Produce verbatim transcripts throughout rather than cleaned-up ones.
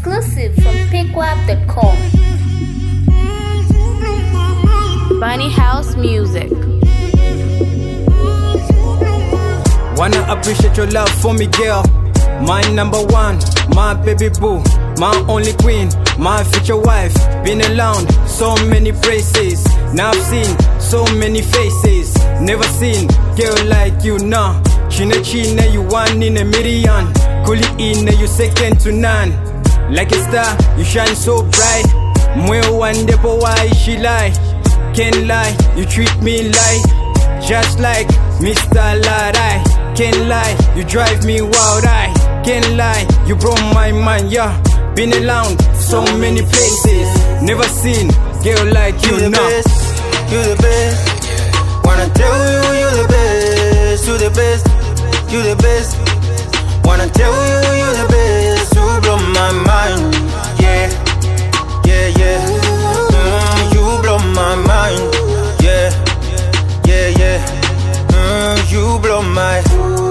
Exclusive from pickwap dot com. Bunny House Music. Wanna appreciate your love for me, girl. My number one, my baby boo, my only queen, my future wife. Been around so many places, now I've seen so many faces. Never seen girl like you, nah. Chine chine, you one in a million. Kuli in, you second to none. Like a star, you shine so bright. Mwe one depo, why she lie? Can't lie, you treat me like just like Mister Larai. Can't lie, you drive me wild. I can't lie, you broke my mind, yeah. Been around so many places, never seen girl like you, you the now. Best, you the best. Wanna tell you you the best, you the best, you the best. Wanna tell you you the best, you blow my mind, yeah, yeah, yeah. Mm, you blow my mind, yeah, yeah, yeah. Mm, you blow my.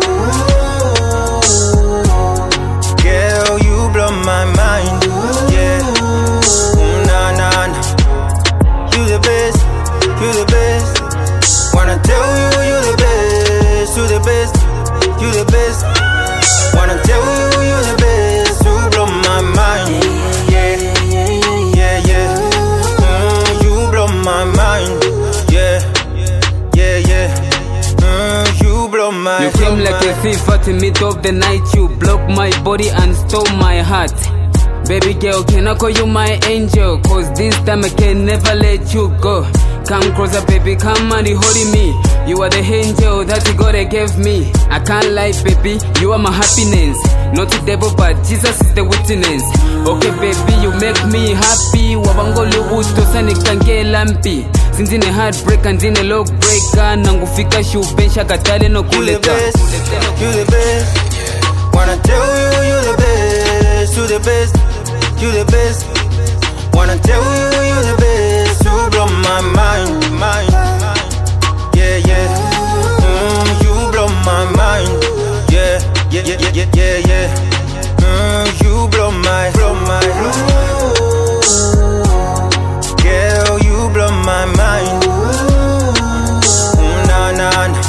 Girl, you blow my mind, yeah. Mm, nah, nah, nah. You the best, you the best. Wanna tell you you the best, you the best, you the best. Wanna tell you you the best, you blow my mind, yeah, yeah, yeah. Mm, you blow my mind, yeah, yeah, yeah. Mm, you blow my. You came like a thief at the middle of the night. You blocked my body and stole my heart. Baby girl, can I call you my angel? Cause this time I can never let you go. Come closer, baby, come and hold me. You are the angel that God gave me. I can't lie, baby, you are my happiness. Not the devil, but Jesus is the witness. Okay, baby, you make me happy. Wabangolo usto sani kange lampi. Since in a heartbreak and in a log breaker. Nangufika shubensha katale no kuleta. You the best, you the best. Wanna tell you you the best, you the best, you the best. Wanna tell you you the best, you blow my mind, mind. Yeah, yeah. Mm, you blow my mind. Yeah, yeah, yeah, yeah, yeah, yeah, yeah. Mm, you blow my, blow my. Girl, you blow my mind. Mm, nah, nah, nah.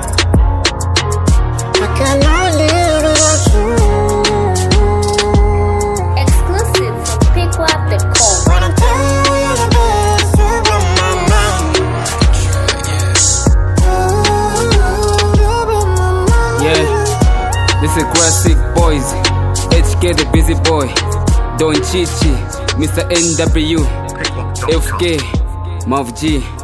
I cannot live without you. Exclusive from pickwap dot com. Wanna tell you you're the best, you blow my mind. You blow my mind. Yeah, this is classic boys. H K the busy boy. Don Chichi, Mister N W, F K, Mav G.